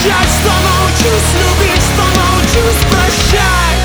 обещать, что научусь любить, что научусь прощать.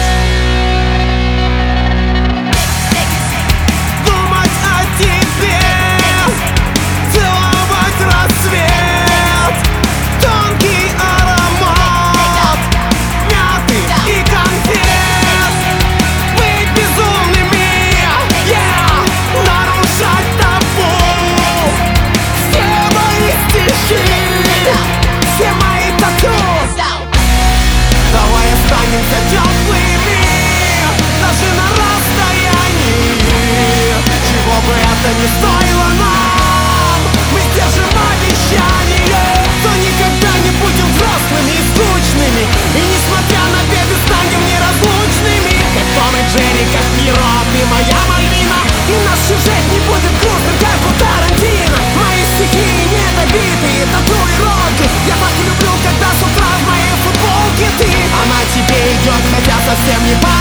Думать о тебе, целовать рассвет, тонкий аромат мяты и конфет. Быть безумными, нарушать табу. Все мои стихи, все мои тату. Давай останемся теплыми, даже на расстоянии. Чего бы это ни стоило нам, мы сдержим обещание, что никогда не будем взрослыми и скучными. И несмотря на беды, станем неразлучными. Как Том и Джерри, как Пиро, ты моя Мальвина. И наш сюжет не будет грустным, как у Тарантино. Мои стихи недобитые татуировки. Я так люблю, когда с утра в моей футболке ты. Она тебе идет, хотя совсем не по